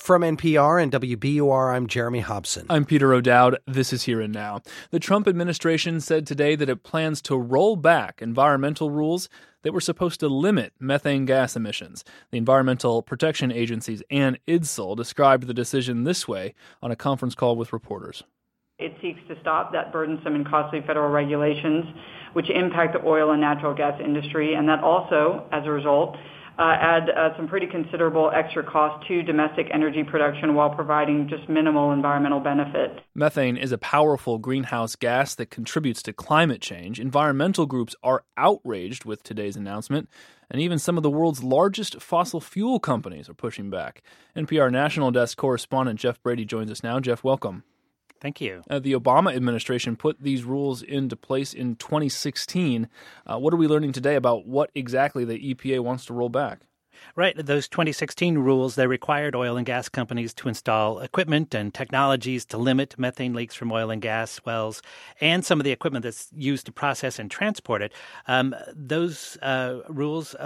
From NPR and WBUR, I'm Jeremy Hobson. I'm Peter O'Dowd. This is Here and Now. The Trump administration said today that it plans to roll back environmental rules that were supposed to limit methane gas emissions. The Environmental Protection Agency's Ann Idsel described the decision this way on a conference call with reporters. It seeks to stop that burdensome and costly federal regulations which impact the oil and natural gas industry, and that also, as a result, add some pretty considerable extra cost to domestic energy production while providing just minimal environmental benefit. Methane is a powerful greenhouse gas that contributes to climate change. Environmental groups are outraged with today's announcement, and even some of the world's largest fossil fuel companies are pushing back. NPR National Desk correspondent Jeff Brady joins us now. Jeff, welcome. Thank you. The Obama administration put these rules into place in 2016. What are we learning today about what exactly the EPA wants to roll back? Right. Those 2016 rules, they required oil and gas companies to install equipment and technologies to limit methane leaks from oil and gas wells and some of the equipment that's used to process and transport it. Those rules,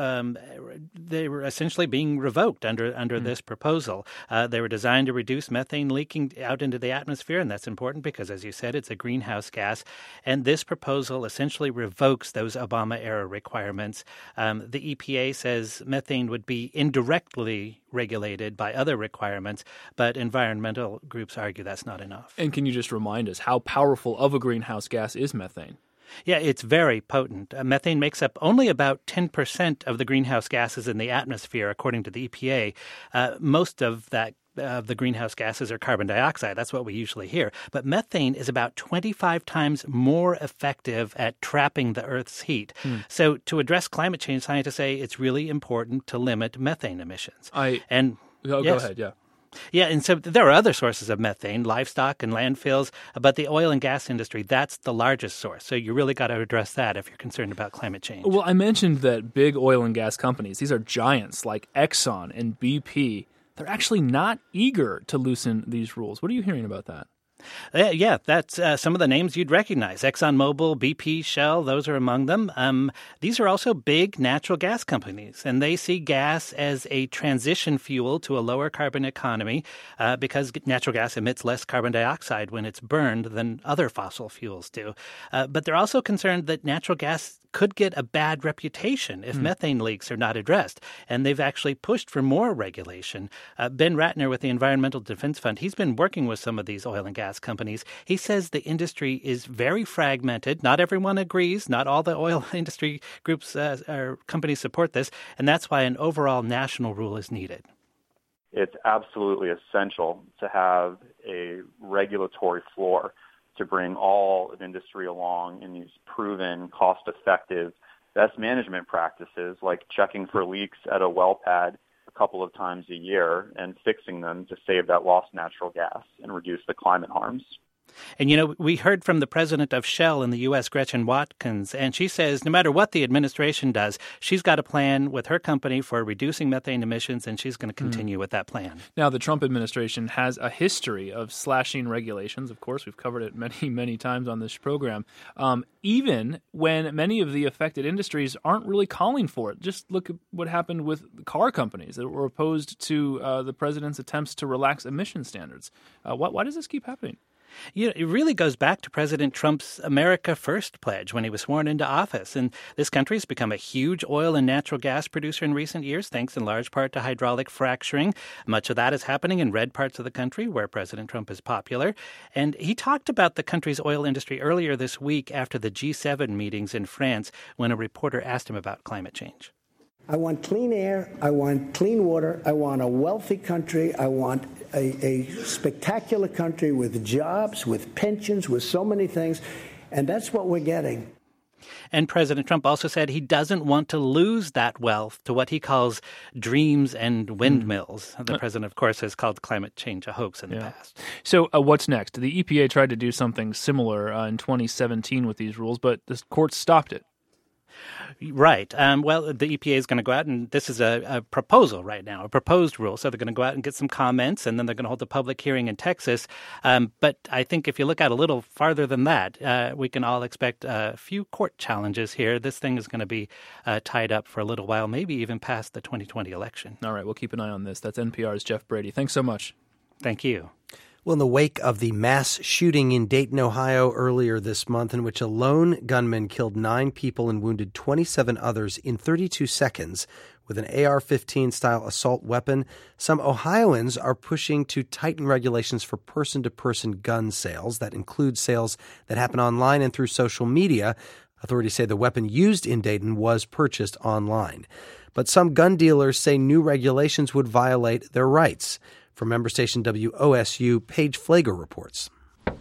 they were essentially being revoked under this proposal. They were designed to reduce methane leaking out into the atmosphere, and that's important because, as you said, it's a greenhouse gas. And this proposal essentially revokes those Obama-era requirements. The EPA says methane would be indirectly regulated by other requirements, but environmental groups argue that's not enough. And can you just remind us how powerful of a greenhouse gas is methane? Yeah, it's very potent. Methane makes up only about 10% of the greenhouse gases in the atmosphere, according to the EPA. Most of the greenhouse gases are carbon dioxide. That's what we usually hear. But methane is about 25 times more effective at trapping the Earth's heat. So to address climate change, scientists say it's really important to limit methane emissions. Go ahead, yeah. Yeah, and so there are other sources of methane, livestock and landfills, but the oil and gas industry, that's the largest source. So you really got to address that if you're concerned about climate change. Well, I mentioned that big oil and gas companies, these are giants like Exxon and BP, they're actually not eager to loosen these rules. What are you hearing about that? Yeah, that's some of the names you'd recognize. ExxonMobil, BP, Shell, those are among them. These are also big natural gas companies, and they see gas as a transition fuel to a lower carbon economy because natural gas emits less carbon dioxide when it's burned than other fossil fuels do. But they're also concerned that natural gas could get a bad reputation if methane leaks are not addressed, and they've actually pushed for more regulation. Ben Ratner with the Environmental Defense Fund, he's been working with some of these oil and gas companies. He says the industry is very fragmented. Not everyone agrees. Not all the oil industry groups or companies support this, and that's why an overall national rule is needed. It's absolutely essential to have a regulatory floor to bring all of industry along in these proven, cost-effective best management practices like checking for leaks at a well pad a couple of times a year and fixing them to save that lost natural gas and reduce the climate harms. And, you know, we heard from the president of Shell in the U.S., Gretchen Watkins, and she says no matter what the administration does, she's got a plan with her company for reducing methane emissions, and she's going to continue with that plan. Now, the Trump administration has a history of slashing regulations. Of course, we've covered it many, many times on this program, even when many of the affected industries aren't really calling for it. Just look at what happened with car companies that were opposed to the president's attempts to relax emission standards. Why does this keep happening? You know, it really goes back to President Trump's America First pledge when he was sworn into office. And this country has become a huge oil and natural gas producer in recent years, thanks in large part to hydraulic fracturing. Much of that is happening in red parts of the country where President Trump is popular. And he talked about the country's oil industry earlier this week after the G7 meetings in France when a reporter asked him about climate change. I want clean air. I want clean water. I want a wealthy country. I want a spectacular country with jobs, with pensions, with so many things. And that's what we're getting. And President Trump also said he doesn't want to lose that wealth to what he calls dreams and windmills. The president, of course, has called climate change a hoax in the past. So what's next? The EPA tried to do something similar in 2017 with these rules, but the courts stopped it. Right. Well, the EPA is going to go out, and this is a proposal right now, a proposed rule. So they're going to go out and get some comments, and then they're going to hold a public hearing in Texas. But I think if you look out a little farther than that, we can all expect a few court challenges here. This thing is going to be tied up for a little while, maybe even past the 2020 election. All right, we'll keep an eye on this. That's NPR's Jeff Brady. Thanks so much. Thank you. Well, in the wake of the mass shooting in Dayton, Ohio earlier this month, in which a lone gunman killed 9 people and wounded 27 others in 32 seconds with an AR-15 style assault weapon, some Ohioans are pushing to tighten regulations for person-to-person gun sales. That includes sales that happen online and through social media. Authorities say the weapon used in Dayton was purchased online. But some gun dealers say new regulations would violate their rights. From member station WOSU, Paige Flager reports.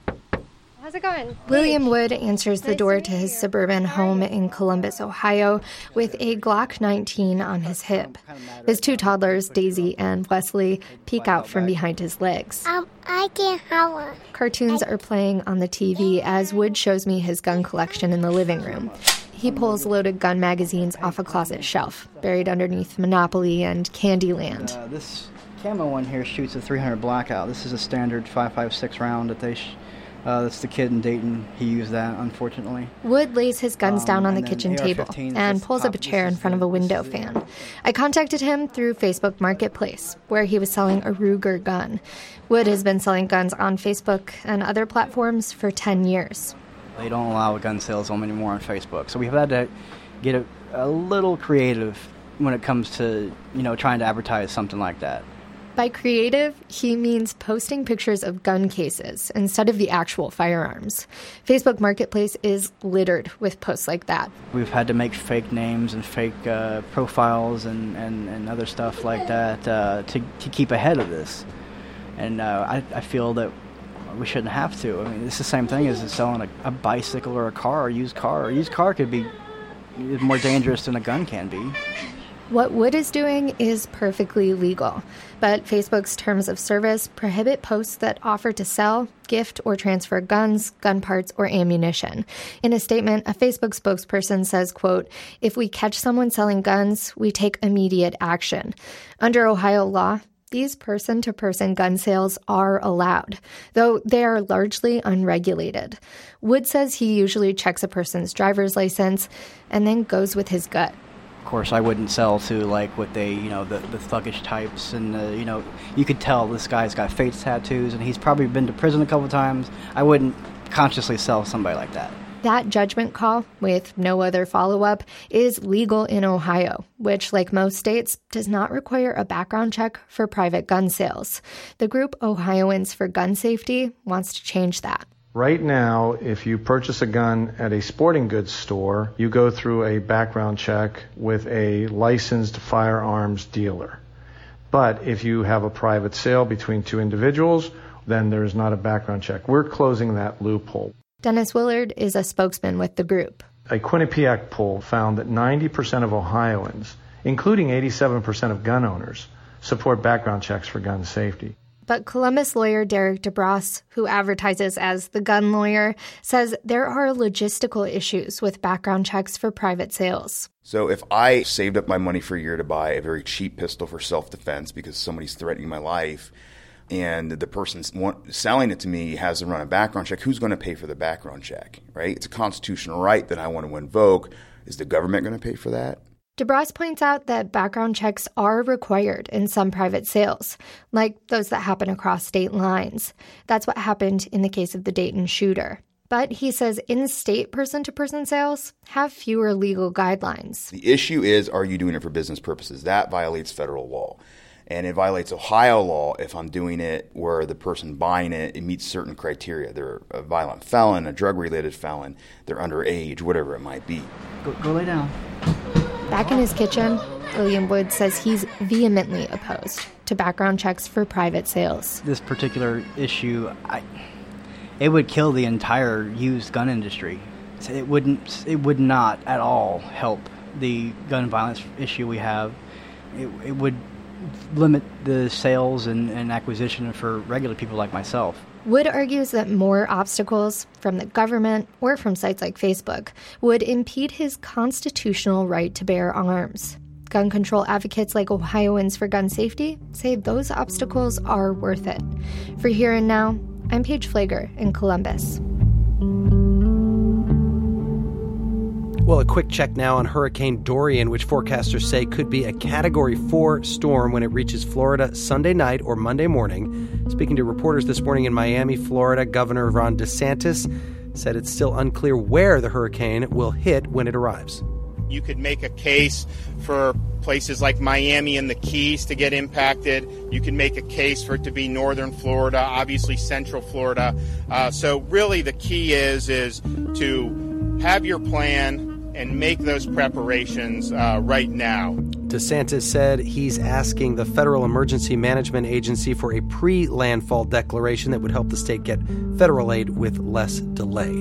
How's it going? William Wood answers the door to his suburban home in Columbus, Ohio, with a Glock 19 on his hip. His 2 toddlers, Daisy and Wesley, peek out from behind his legs. I can't have one. Cartoons are playing on the TV as Wood shows me his gun collection in the living room. He pulls loaded gun magazines off a closet shelf, buried underneath Monopoly and Candyland. This camo one here shoots a 300 blackout. This is a standard 5.56 round that that's the kid in Dayton. He used that, unfortunately. Wood lays his guns down on the kitchen table and pulls up a chair in front of a window fan. I contacted him through Facebook Marketplace, where he was selling a Ruger gun. Wood has been selling guns on Facebook and other platforms for 10 years. They don't allow gun sales anymore on Facebook, so we've had to get a little creative when it comes to, trying to advertise something like that. By creative, he means posting pictures of gun cases instead of the actual firearms. Facebook Marketplace is littered with posts like that. We've had to make fake names and fake profiles and other stuff like that to keep ahead of this. And I feel that we shouldn't have to. I mean, it's the same thing as selling a bicycle or a car, or used car. A used car could be more dangerous than a gun can be. What Wood is doing is perfectly legal, but Facebook's terms of service prohibit posts that offer to sell, gift, or transfer guns, gun parts, or ammunition. In a statement, a Facebook spokesperson says, quote, "If we catch someone selling guns, we take immediate action." Under Ohio law, these person-to-person gun sales are allowed, though they are largely unregulated. Wood says he usually checks a person's driver's license and then goes with his gut. Of course, I wouldn't sell to what they, the thuggish types, and you could tell this guy's got face tattoos, and he's probably been to prison a couple times. I wouldn't consciously sell somebody like that. That judgment call, with no other follow-up, is legal in Ohio, which, like most states, does not require a background check for private gun sales. The group Ohioans for Gun Safety wants to change that. Right now, if you purchase a gun at a sporting goods store, you go through a background check with a licensed firearms dealer. But if you have a private sale between 2 individuals, then there's not a background check. We're closing that loophole. Dennis Willard is a spokesman with the group. A Quinnipiac poll found that 90% of Ohioans, including 87% of gun owners, support background checks for gun safety. But Columbus lawyer Derek DeBras, who advertises as the gun lawyer, says there are logistical issues with background checks for private sales. So if I saved up my money for a year to buy a very cheap pistol for self-defense because somebody's threatening my life, and the person selling it to me has to run a background check, who's going to pay for the background check, right? It's a constitutional right that I want to invoke. Is the government going to pay for that? DeBras points out that background checks are required in some private sales, like those that happen across state lines. That's what happened in the case of the Dayton shooter. But he says in-state person-to-person sales have fewer legal guidelines. The issue is, are you doing it for business purposes? That violates federal law. And it violates Ohio law if I'm doing it where the person buying it meets certain criteria. They're a violent felon, a drug-related felon, they're underage, whatever it might be. Go lay down. Back in his kitchen, William Wood says he's vehemently opposed to background checks for private sales. This particular issue, it would kill the entire used gun industry. It would not at all help the gun violence issue we have. It would limit the sales and acquisition for regular people like myself. Wood argues that more obstacles from the government or from sites like Facebook would impede his constitutional right to bear arms. Gun control advocates like Ohioans for Gun Safety say those obstacles are worth it. For Here and Now, I'm Paige Flager in Columbus. Well, a quick check now on Hurricane Dorian, which forecasters say could be a Category 4 storm when it reaches Florida Sunday night or Monday morning. Speaking to reporters this morning in Miami, Florida, Governor Ron DeSantis said it's still unclear where the hurricane will hit when it arrives. You could make a case for places like Miami and the Keys to get impacted. You can make a case for it to be northern Florida, obviously central Florida. So really the key is to have your plan and make those preparations right now. DeSantis said he's asking the Federal Emergency Management Agency for a pre-landfall declaration that would help the state get federal aid with less delay.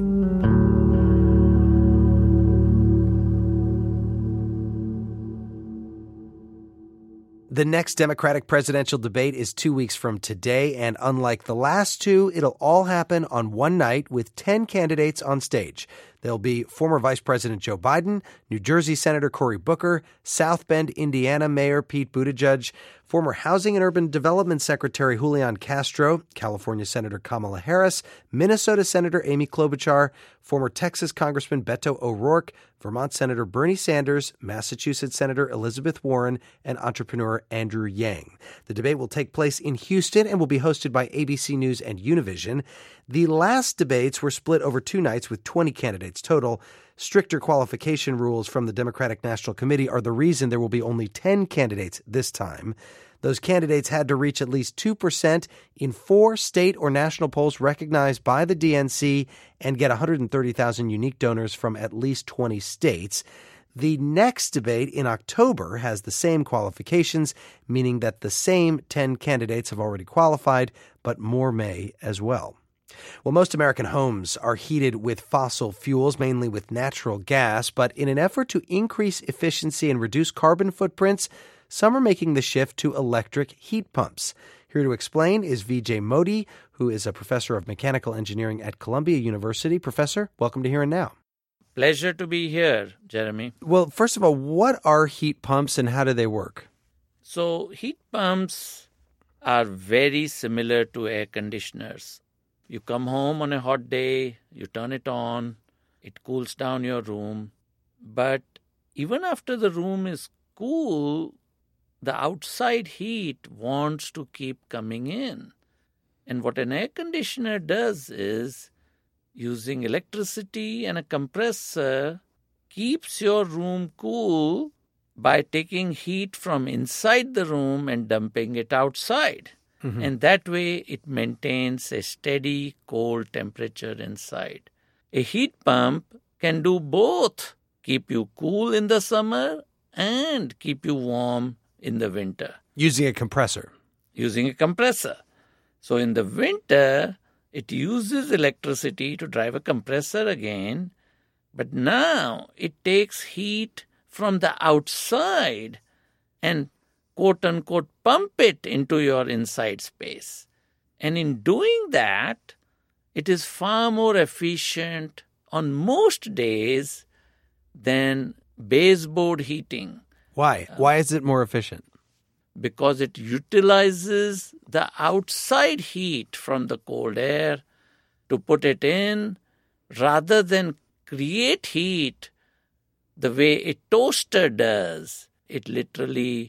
The next Democratic presidential debate is 2 weeks from today, and unlike the last two, it'll all happen on one night with 10 candidates on stage. There'll be former Vice President Joe Biden, New Jersey Senator Cory Booker, South Bend, Indiana Mayor Pete Buttigieg, former Housing and Urban Development Secretary Julian Castro, California Senator Kamala Harris, Minnesota Senator Amy Klobuchar, former Texas Congressman Beto O'Rourke, Vermont Senator Bernie Sanders, Massachusetts Senator Elizabeth Warren, and entrepreneur Andrew Yang. The debate will take place in Houston and will be hosted by ABC News and Univision. The last debates were split over 2 nights with 20 candidates total. Stricter qualification rules from the Democratic National Committee are the reason there will be only 10 candidates this time. Those candidates had to reach at least 2% in 4 state or national polls recognized by the DNC and get 130,000 unique donors from at least 20 states. The next debate in October has the same qualifications, meaning that the same 10 candidates have already qualified, but more may as well. Well, most American homes are heated with fossil fuels, mainly with natural gas, but in an effort to increase efficiency and reduce carbon footprints, some are making the shift to electric heat pumps. Here to explain is Vijay Modi, who is a professor of mechanical engineering at Columbia University. Professor, welcome to Here and Now. Pleasure to be here, Jeremy. Well, first of all, what are heat pumps and how do they work? So heat pumps are very similar to air conditioners. You come home on a hot day, you turn it on, it cools down your room. But even after the room is cool, the outside heat wants to keep coming in. And what an air conditioner does is, using electricity and a compressor, keeps your room cool by taking heat from inside the room and dumping it outside. Mm-hmm. And that way it maintains a steady cold temperature inside. A heat pump can do both, keep you cool in the summer and keep you warm in the winter. Using a compressor. Using a compressor. So in the winter, it uses electricity to drive a compressor again, but now it takes heat from the outside and quote-unquote pump it into your inside space. And in doing that, it is far more efficient on most days than baseboard heating. Why? Why is it more efficient? Because it utilizes the outside heat from the cold air to put it in rather than create heat the way a toaster does. It literally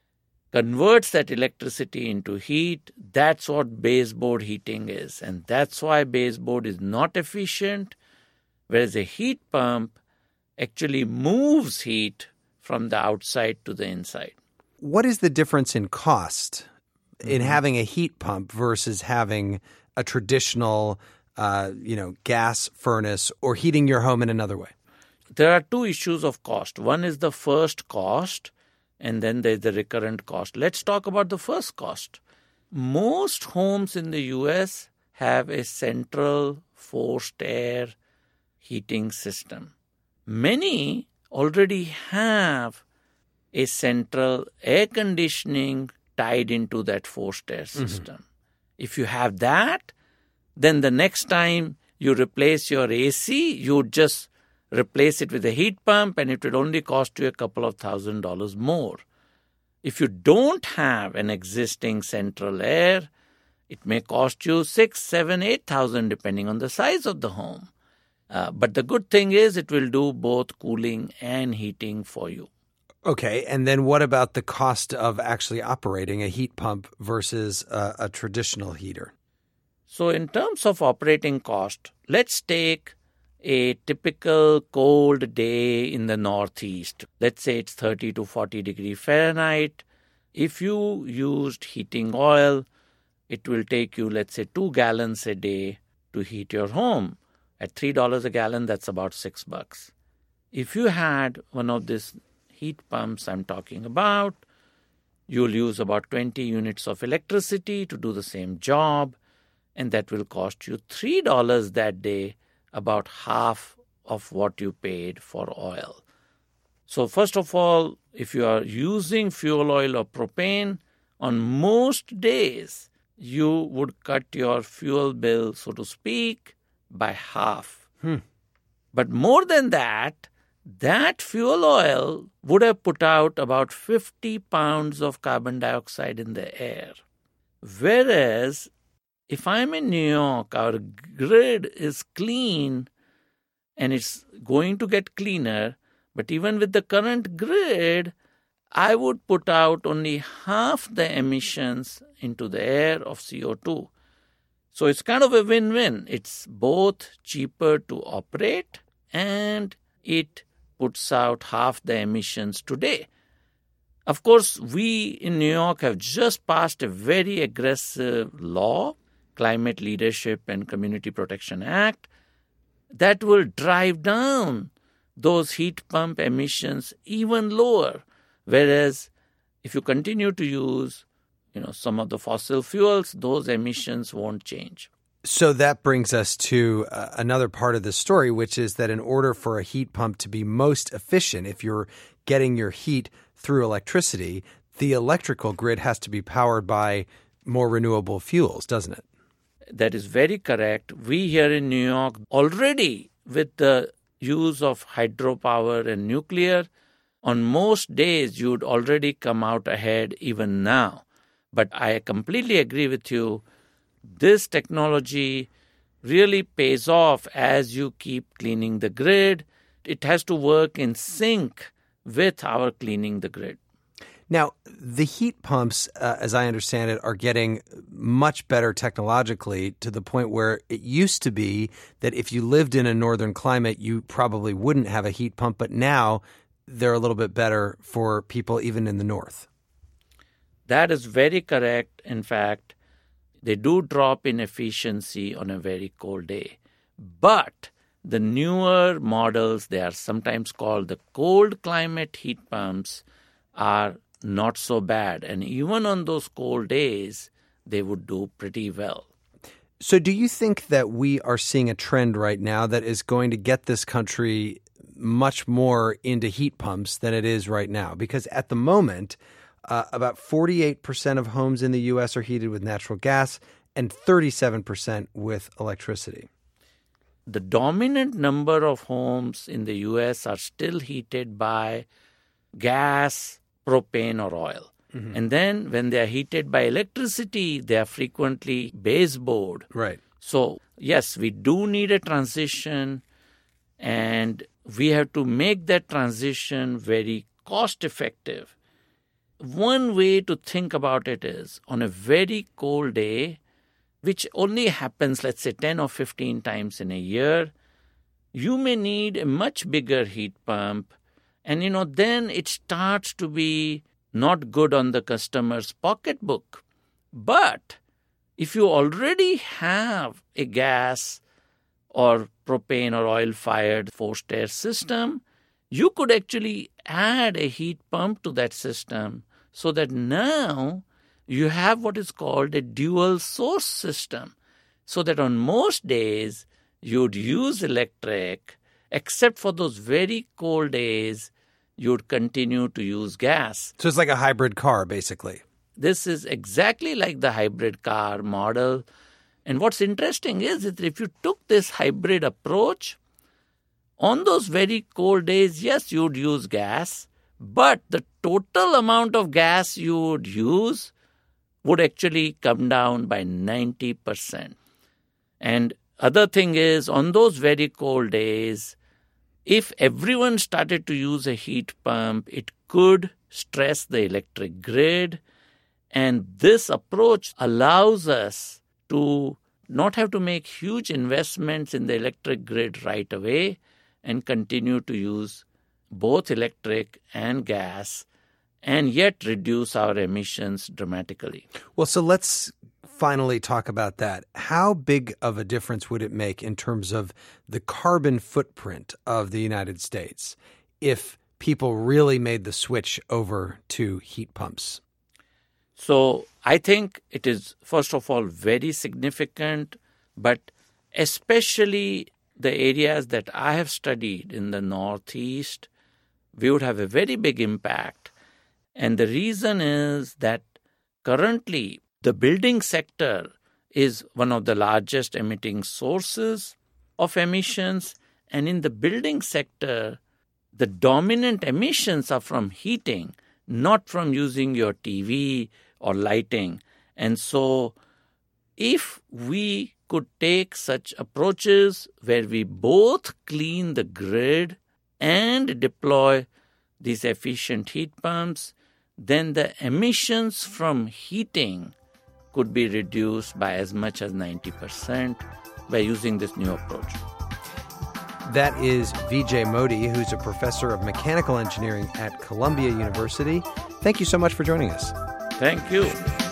converts that electricity into heat. That's what baseboard heating is. And that's why baseboard is not efficient, whereas a heat pump actually moves heat from the outside to the inside. What is the difference in cost in having a heat pump versus having a traditional, gas furnace or heating your home in another way? There are 2 issues of cost. One is the first cost, and then there's the recurrent cost. Let's talk about the first cost. Most homes in the U.S. have a central forced air heating system. Many already have a central air conditioning tied into that forced air system. If you have that, then the next time you replace your AC, you just replace it with a heat pump and it will only cost you a couple of $1,000s more. If you don't have an existing central air, it may cost you $6,000, $7,000, $8,000 depending on the size of the home. But the good thing is it will do both cooling and heating for you. Okay, and then what about the cost of actually operating a heat pump versus a traditional heater? So in terms of operating cost, let's take a typical cold day in the Northeast. Let's say it's 30 to 40 degrees Fahrenheit. If you used heating oil, it will take you, let's say, 2 gallons a day to heat your home. At $3 a gallon, that's about $6. If you had one of these heat pumps I'm talking about, you'll use about 20 units of electricity to do the same job, and that will cost you $3 that day, about half of what you paid for oil. So first of all, if you are using fuel oil or propane, on most days, you would cut your fuel bill, so to speak, by half. But more than that, that fuel oil would have put out about 50 pounds of carbon dioxide in the air. Whereas, if I'm in New York, our grid is clean and it's going to get cleaner, but even with the current grid, I would put out only half the emissions into the air of CO2. So it's kind of a win-win. It's both cheaper to operate and it puts out half the emissions today. Of course, we in New York have just passed a very aggressive law, Climate Leadership and Community Protection Act, that will drive down those heat pump emissions even lower. Whereas if you continue to use some of the fossil fuels, those emissions won't change. So that brings us to another part of the story, which is that in order for a heat pump to be most efficient, if you're getting your heat through electricity, the electrical grid has to be powered by more renewable fuels, doesn't it? That is very correct. We here in New York already, with the use of hydropower and nuclear, on most days you'd already come out ahead even now. But I completely agree with you. This technology really pays off as you keep cleaning the grid. It has to work in sync with our cleaning the grid. Now, the heat pumps, as I understand it, are getting much better technologically to the point where it used to be that if you lived in a northern climate, you probably wouldn't have a heat pump. But now they're a little bit better for people even in the north. That is very correct. In fact, they do drop in efficiency on a very cold day. But the newer models, they are sometimes called the cold climate heat pumps, are not so bad. And even on those cold days, they would do pretty well. So do you think that we are seeing a trend right now that is going to get this country much more into heat pumps than it is right now? Because at the moment, about 48% of homes in the U.S. are heated with natural gas and 37% with electricity. The dominant number of homes in the U.S. are still heated by gas, propane, or oil. Mm-hmm. And then when they are heated by electricity, they are frequently baseboard. Right. So, yes, we do need a transition, and we have to make that transition very cost-effective. One way to think about it is, on a very cold day, which only happens, let's say, 10 or 15 times in a year, you may need a much bigger heat pump. And, then it starts to be not good on the customer's pocketbook. But if you already have a gas or propane or oil-fired forced air system, you could actually add a heat pump to that system so that now you have what is called a dual source system. So that on most days, you'd use electric, except for those very cold days, you'd continue to use gas. So it's like a hybrid car, basically. This is exactly like the hybrid car model. And what's interesting is that if you took this hybrid approach, on those very cold days, yes, you'd use gas, but the total amount of gas you would use would actually come down by 90%. And other thing is, on those very cold days, if everyone started to use a heat pump, it could stress the electric grid. And this approach allows us to not have to make huge investments in the electric grid right away and continue to use both electric and gas and yet reduce our emissions dramatically. Well, so let's finally talk about that. How big of a difference would it make in terms of the carbon footprint of the United States if people really made the switch over to heat pumps? So I think it is, first of all, very significant, but especially the areas that I have studied in the Northeast, we would have a very big impact. And the reason is that currently the building sector is one of the largest emitting sources of emissions. And in the building sector, the dominant emissions are from heating, not from using your TV or lighting. And so if we could take such approaches where we both clean the grid and deploy these efficient heat pumps, then the emissions from heating could be reduced by as much as 90% by using this new approach. That is Vijay Modi, who's a professor of mechanical engineering at Columbia University. Thank you so much for joining us. Thank you.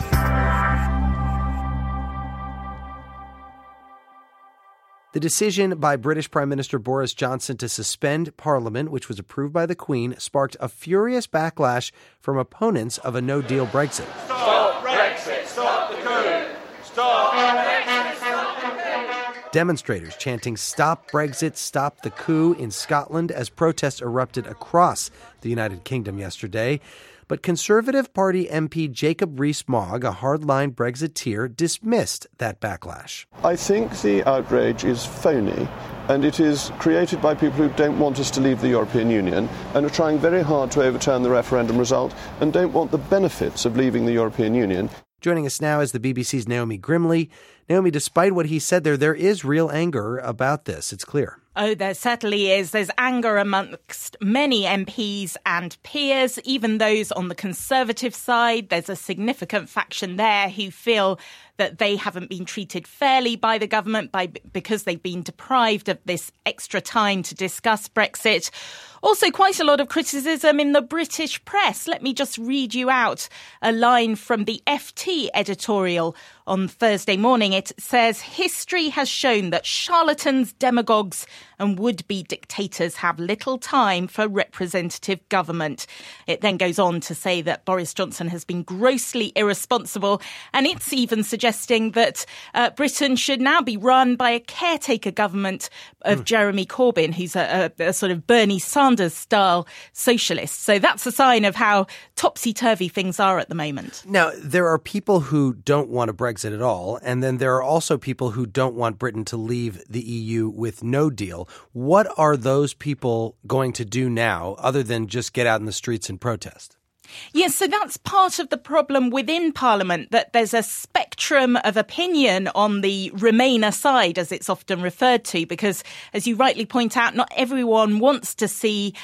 The decision by British Prime Minister Boris Johnson to suspend Parliament, which was approved by the Queen, sparked a furious backlash from opponents of a no-deal Brexit. Stop Brexit! Stop the coup! Stop Brexit! Stop the coup! Demonstrators chanting "Stop Brexit, Stop the Coup" in Scotland as protests erupted across the United Kingdom yesterday. But Conservative Party MP Jacob Rees-Mogg, a hardline Brexiteer, dismissed that backlash. I think the outrage is phony, and it is created by people who don't want us to leave the European Union and are trying very hard to overturn the referendum result and don't want the benefits of leaving the European Union. Joining us now is the BBC's Naomi Grimley. Naomi, despite what he said there is real anger about this. It's clear. Oh, there certainly is. There's anger amongst many MPs and peers, even those on the Conservative side. There's a significant faction there who feel that they haven't been treated fairly by the government because they've been deprived of this extra time to discuss Brexit. Also, quite a lot of criticism in the British press. Let me just read you out a line from the FT editorial on Thursday morning. It says, "History has shown that charlatans, demagogues and would-be dictators have little time for representative government." It then goes on to say that Boris Johnson has been grossly irresponsible, and it's even suggesting that Britain should now be run by a caretaker government of Jeremy Corbyn, who's a sort of Bernie Sanders-style socialist. So that's a sign of how topsy-turvy things are at the moment. Now, there are people who don't want a Brexit at all, and then there are also people who don't want Britain to leave the EU with no deal. What are those people going to do now other than just get out in the streets and protest? Yes, so that's part of the problem within Parliament, that there's a spectrum of opinion on the Remainer side, as it's often referred to, because, as you rightly point out, not everyone wants to see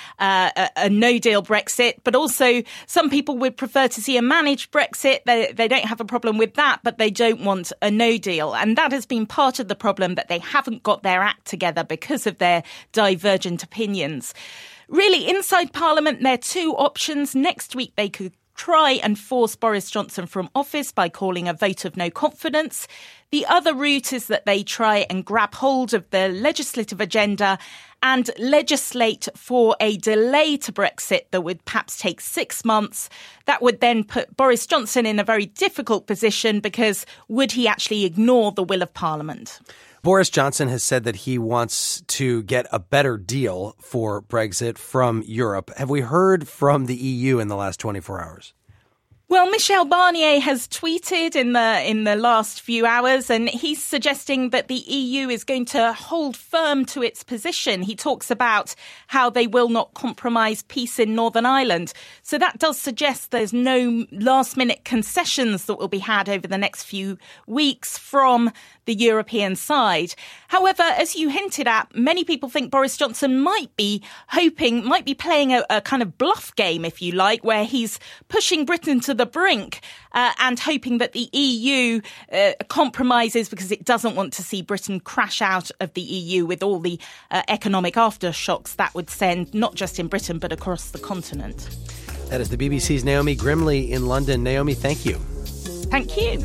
a no-deal Brexit, but also some people would prefer to see a managed Brexit. They don't have a problem with that, but they don't want a no-deal. And that has been part of the problem, that they haven't got their act together because of their divergent opinions. Really, inside Parliament, there are two options. Next week, they could try and force Boris Johnson from office by calling a vote of no confidence. The other route is that they try and grab hold of the legislative agenda and legislate for a delay to Brexit that would perhaps take 6 months. That would then put Boris Johnson in a very difficult position, because would he actually ignore the will of Parliament? Boris Johnson has said that he wants to get a better deal for Brexit from Europe. Have we heard from the EU in the last 24 hours? Well, Michel Barnier has tweeted in the last few hours, and he's suggesting that the EU is going to hold firm to its position. He talks about how they will not compromise peace in Northern Ireland. So that does suggest there's no last-minute concessions that will be had over the next few weeks from the European side. However, as you hinted at, many people think Boris Johnson might be playing a kind of bluff game, if you like, where he's pushing Britain to the brink and hoping that the EU compromises because it doesn't want to see Britain crash out of the EU with all the economic aftershocks that would send, not just in Britain, but across the continent. That is the BBC's Naomi Grimley in London. Naomi, thank you. Thank you.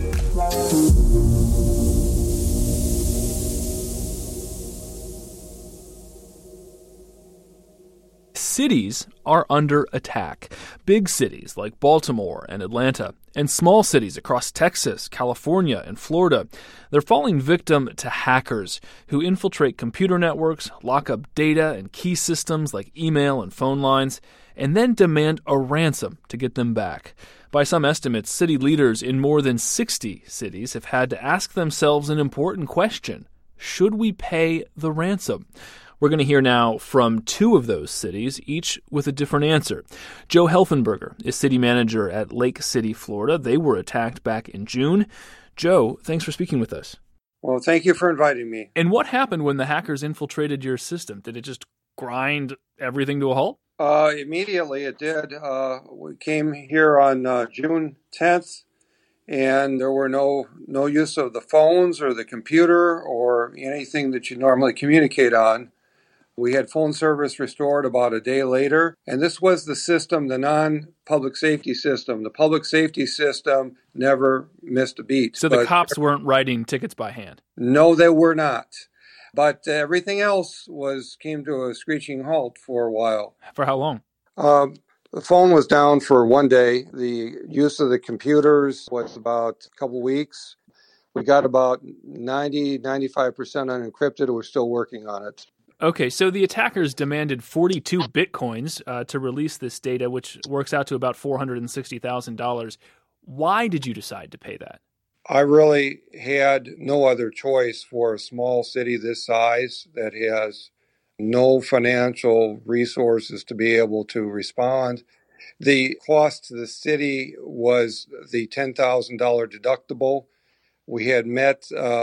Cities are under attack. Big cities like Baltimore and Atlanta, and small cities across Texas, California, and Florida. They're falling victim to hackers who infiltrate computer networks, lock up data and key systems like email and phone lines, and then demand a ransom to get them back. By some estimates, city leaders in more than 60 cities have had to ask themselves an important question. Should we pay the ransom? We're going to hear now from two of those cities, each with a different answer. Joe Helfenberger is city manager at Lake City, Florida. They were attacked back in June. Joe, thanks for speaking with us. Well, thank you for inviting me. And what happened when the hackers infiltrated your system? Did it just grind everything to a halt? Immediately it did. We came here on June 10th, and there were no use of the phones or the computer or anything that you normally communicate on. We had phone service restored about a day later, and this was the system, the non-public safety system. The public safety system never missed a beat. So the cops weren't writing tickets by hand? No, they were not. But everything else came to a screeching halt for a while. For how long? The phone was down for one day. The use of the computers was about a couple weeks. We got about 95% unencrypted. We're still working on it. Okay, so the attackers demanded 42 bitcoins to release this data, which works out to about $460,000. Why did you decide to pay that? I really had no other choice for a small city this size that has no financial resources to be able to respond. The cost to the city was the $10,000 deductible. We had met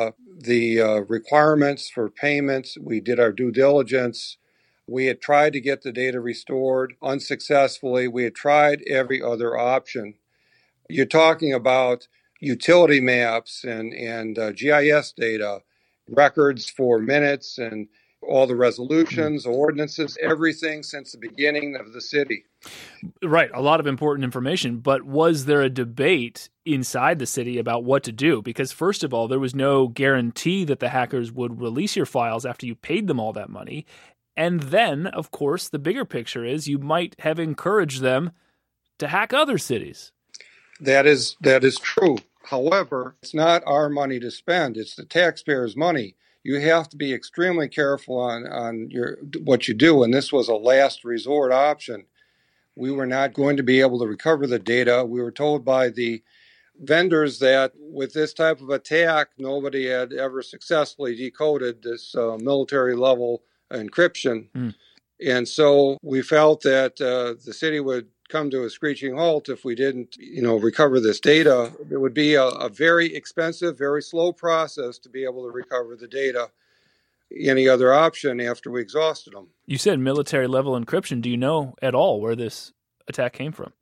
the requirements for payments. We did our due diligence. We had tried to get the data restored unsuccessfully. We had tried every other option. You're talking about utility maps and GIS data, records for minutes and all the resolutions, ordinances, everything since the beginning of the city. Right, a lot of important information, but was there a debate inside the city about what to do? Because first of all, there was no guarantee that the hackers would release your files after you paid them all that money. And then, of course, the bigger picture is you might have encouraged them to hack other cities. That is true. However, it's not our money to spend. It's the taxpayers' money. You have to be extremely careful on what you do, and this was a last resort option. We were not going to be able to recover the data. We were told by the vendors that with this type of attack, nobody had ever successfully decoded this military-level encryption. And so we felt that the city would come to a screeching halt if we didn't, recover this data. It would be a very expensive, very slow process to be able to recover the data. Any other option after we exhausted them. You said military-level encryption. Do you know at all where this attack came from?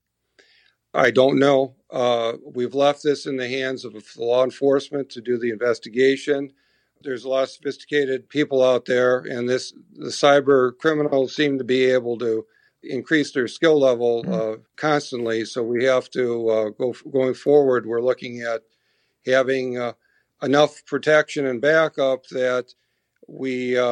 I don't know. We've left this in the hands of law enforcement to do the investigation. There's a lot of sophisticated people out there, and the cyber criminals seem to be able to increase their skill level constantly. So we have to going forward. We're looking at having enough protection and backup that we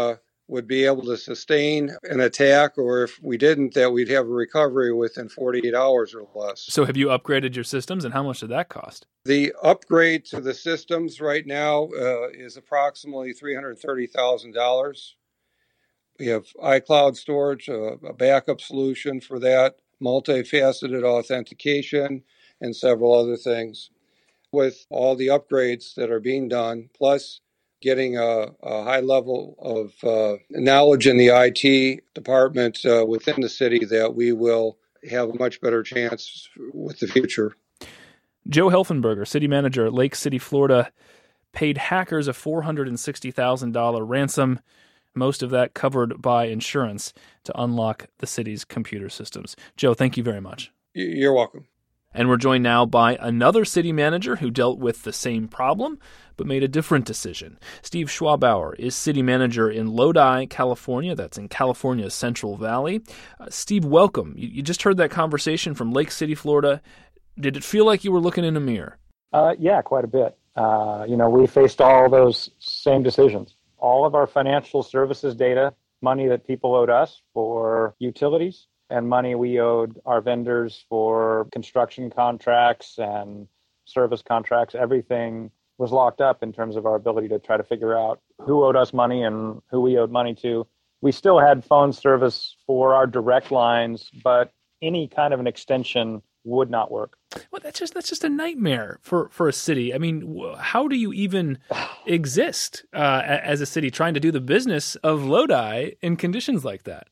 would be able to sustain an attack, or if we didn't, that we'd have a recovery within 48 hours or less. So have you upgraded your systems, and how much did that cost? The upgrade to the systems right now is approximately $330,000. We have iCloud storage, a backup solution for that, multifaceted authentication, and several other things. With all the upgrades that are being done, plus getting a high level of knowledge in the IT department within the city, that we will have a much better chance with the future. Joe Helfenberger, city manager at Lake City, Florida, paid hackers a $460,000 ransom, most of that covered by insurance, to unlock the city's computer systems. Joe, thank you very much. You're welcome. And we're joined now by another city manager who dealt with the same problem, but made a different decision. Steve Schwabauer is city manager in Lodi, California. That's in California's Central Valley. Steve, welcome. You just heard that conversation from Lake City, Florida. Did it feel like you were looking in a mirror? Yeah, quite a bit. We faced all those same decisions. All of our financial services data, money that people owed us for utilities, and money we owed our vendors for construction contracts and service contracts, everything was locked up in terms of our ability to try to figure out who owed us money and who we owed money to. We still had phone service for our direct lines, but any kind of an extension would not work. Well, that's just a nightmare for a city. I mean, how do you even exist as a city trying to do the business of Lodi in conditions like that?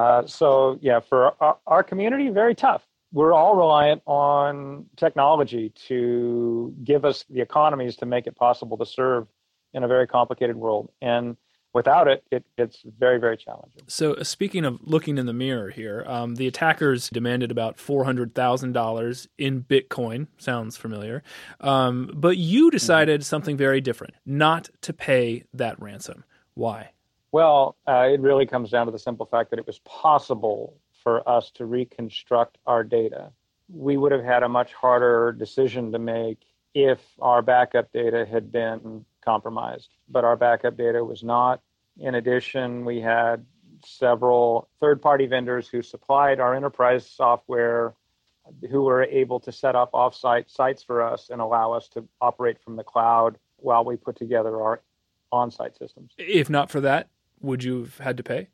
For our community, very tough. We're all reliant on technology to give us the economies to make it possible to serve in a very complicated world. And without it, it's very, very challenging. So speaking of looking in the mirror here, the attackers demanded about $400,000 in Bitcoin. Sounds familiar. But you decided something very different, not to pay that ransom. Why? Well, it really comes down to the simple fact that it was possible for us to reconstruct our data. We would have had a much harder decision to make if our backup data had been compromised, but our backup data was not. In addition, we had several third-party vendors who supplied our enterprise software who were able to set up off-site sites for us and allow us to operate from the cloud while we put together our on-site systems. If not for that, would you have had to pay?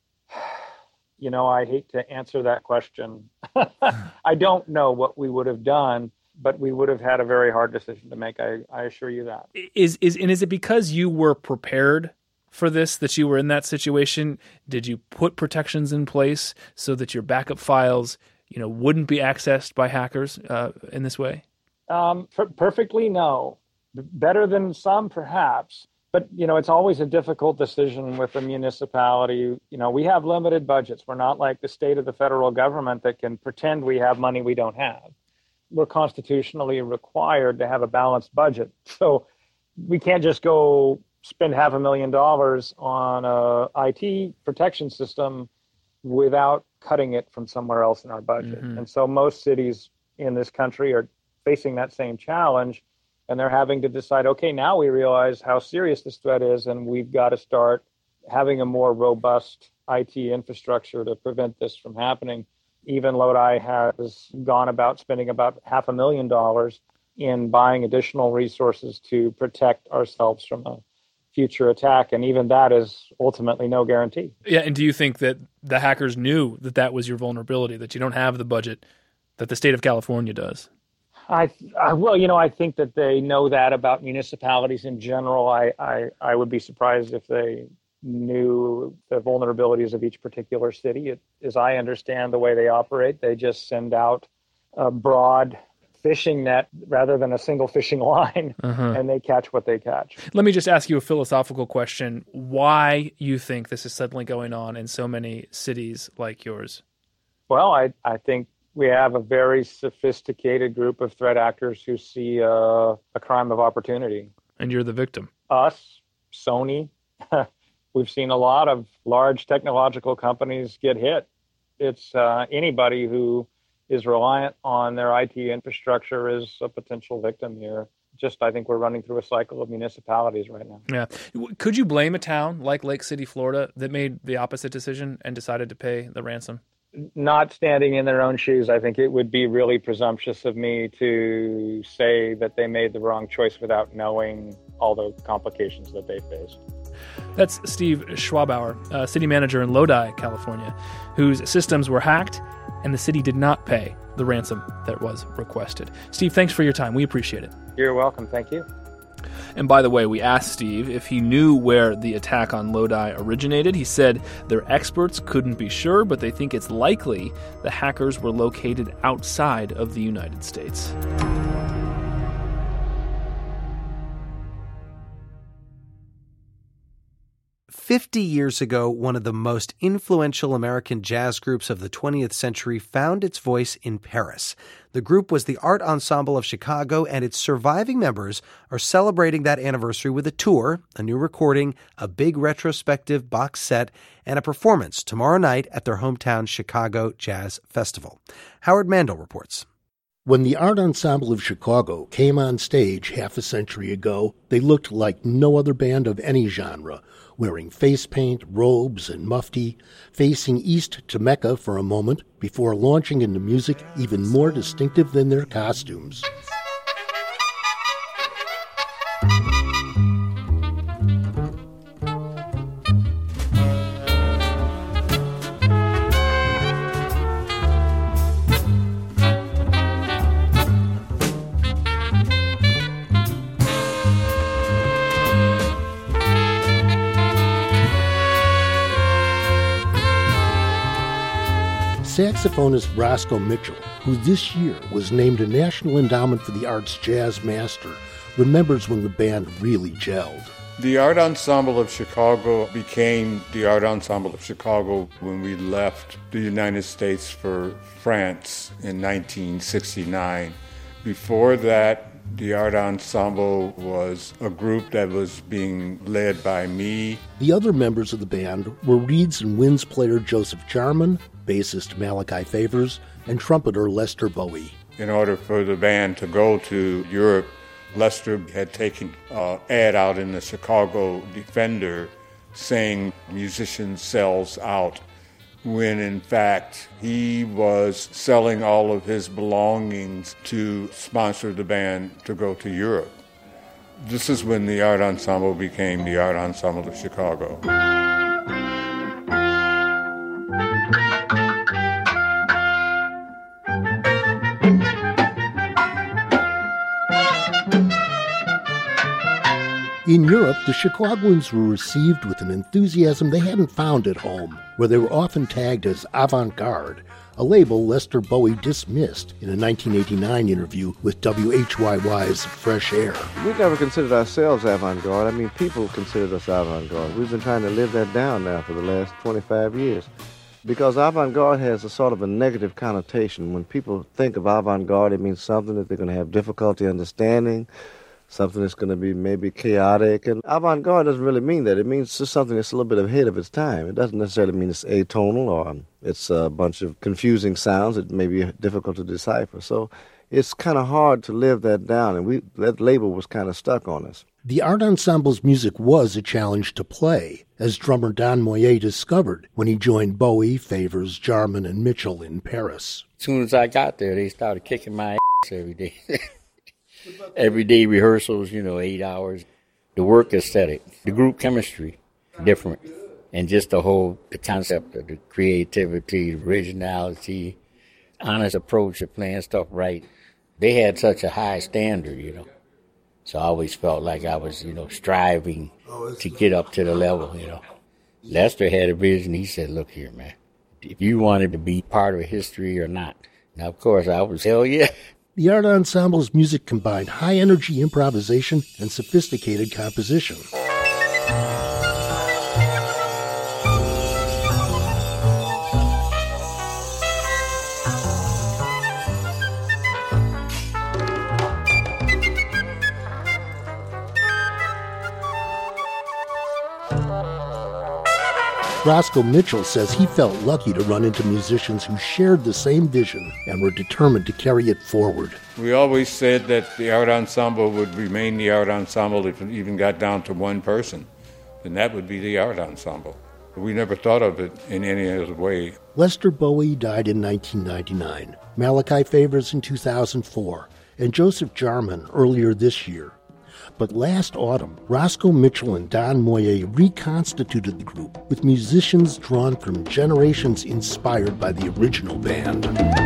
I hate to answer that question. I don't know what we would have done, but we would have had a very hard decision to make. I assure you that. Is it because you were prepared for this, that you were in that situation? Did you put protections in place so that your backup files, wouldn't be accessed by hackers in this way? Perfectly, no. Better than some, perhaps. But, it's always a difficult decision with a municipality. We have limited budgets. We're not like the state of the federal government that can pretend we have money we don't have. We're constitutionally required to have a balanced budget. So we can't just go spend $500,000 on a IT protection system without cutting it from somewhere else in our budget. Mm-hmm. And so most cities in this country are facing that same challenge. And they're having to decide, okay, now we realize how serious this threat is, and we've got to start having a more robust IT infrastructure to prevent this from happening. Even Lodi has gone about spending about $500,000 in buying additional resources to protect ourselves from a future attack. And even that is ultimately no guarantee. Yeah, and do you think that the hackers knew that was your vulnerability, that you don't have the budget that the state of California does? I think that they know that about municipalities in general. I would be surprised if they knew the vulnerabilities of each particular city. As I understand the way they operate, they just send out a broad fishing net rather than a single fishing line, and they catch what they catch. Let me just ask you a philosophical question. Why you think this is suddenly going on in so many cities like yours? Well, I think we have a very sophisticated group of threat actors who see a crime of opportunity. And you're the victim. Us, Sony. We've seen a lot of large technological companies get hit. It's anybody who is reliant on their IT infrastructure is a potential victim here. just, I think we're running through a cycle of municipalities right now. Yeah. Could you blame a town like Lake City, Florida, that made the opposite decision and decided to pay the ransom? Not standing in their own shoes, I think it would be really presumptuous of me to say that they made the wrong choice without knowing all the complications that they faced. That's Steve Schwabauer, city manager in Lodi, California, whose systems were hacked and the city did not pay the ransom that was requested. Steve, thanks for your time. We appreciate it. You're welcome. Thank you. And by the way, we asked Steve if he knew where the attack on Lodi originated. He said their experts couldn't be sure, but they think it's likely the hackers were located outside of the United States. "50 years ago, one of the most influential American jazz groups of the 20th century found its voice in Paris. The group was the Art Ensemble of Chicago, and its surviving members are celebrating that anniversary with a tour, a new recording, a big retrospective box set, and a performance tomorrow night at their hometown Chicago Jazz Festival." Howard Mandel reports. When the Art Ensemble of Chicago came on stage half a century ago, they looked like no other band of any genre, wearing face paint, robes, and mufti, facing east to Mecca for a moment before launching into music even more distinctive than their costumes. Saxophonist Roscoe Mitchell, who this year was named a National Endowment for the Arts Jazz Master, remembers when the band really gelled. The Art Ensemble of Chicago became the Art Ensemble of Chicago when we left the United States for France in 1969. Before that, the Art Ensemble was a group that was being led by me. The other members of the band were Reeds and Winds player Joseph Jarman, bassist Malachi Favors, and trumpeter Lester Bowie. In order for the band to go to Europe, Lester had taken an ad out in the Chicago Defender saying musician sells out, when in fact he was selling all of his belongings to sponsor the band to go to Europe. This is when the Art Ensemble became the Art Ensemble of Chicago. In Europe, the Chicagoans were received with an enthusiasm they hadn't found at home, where they were often tagged as avant-garde, a label Lester Bowie dismissed in a 1989 interview with WHYY's Fresh Air. We never considered ourselves avant-garde. I mean, people considered us avant-garde. We've been trying to live that down now for the last 25 years. Because avant-garde has a sort of a negative connotation. When people think of avant-garde, it means something that they're going to have difficulty understanding, something that's going to be maybe chaotic. And avant-garde doesn't really mean that. It means just something that's a little bit ahead of its time. It doesn't necessarily mean it's atonal or it's a bunch of confusing sounds that may be difficult to decipher. So it's kind of hard to live that down, and that label was kind of stuck on us. The Art Ensemble's music was a challenge to play, as drummer Don Moyer discovered when he joined Bowie, Favors, Jarman, and Mitchell in Paris. As soon as I got there, they started kicking my ass every day. Everyday rehearsals, 8 hours. The work aesthetic, the group chemistry, different. And just the concept of the creativity, the originality, honest approach of playing stuff right. They had such a high standard, So I always felt like I was, striving to get up to the level, Lester had a vision. He said, look here, man, if you wanted to be part of history or not. Now, of course, I was, hell yeah. The Art Ensemble's music combined high-energy improvisation and sophisticated composition. Roscoe Mitchell says he felt lucky to run into musicians who shared the same vision and were determined to carry it forward. We always said that the art ensemble would remain the art ensemble if it even got down to one person, and that would be the art ensemble. We never thought of it in any other way. Lester Bowie died in 1999, Malachi Favors in 2004, and Joseph Jarman earlier this year. But last autumn, Roscoe Mitchell and Don Moye reconstituted the group with musicians drawn from generations inspired by the original band.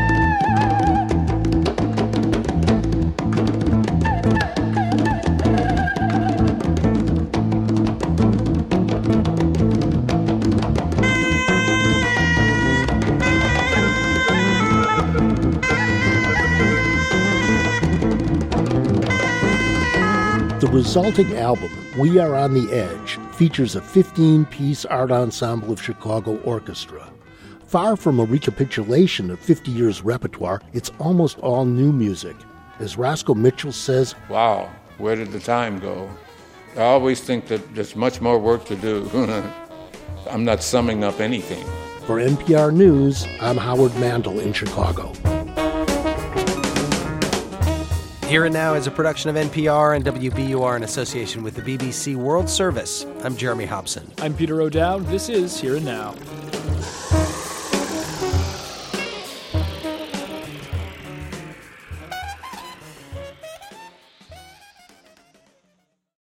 The resulting album, We Are on the Edge, features a 15-piece art ensemble of Chicago orchestra. Far from a recapitulation of 50 years' repertoire, it's almost all new music. As Roscoe Mitchell says, "Wow, where did the time go? I always think that there's much more work to do. I'm not summing up anything." For NPR News, I'm Howard Mandel in Chicago. Here and Now is a production of NPR and WBUR in association with the BBC World Service. I'm Jeremy Hobson. I'm Peter O'Dowd. This is Here and Now.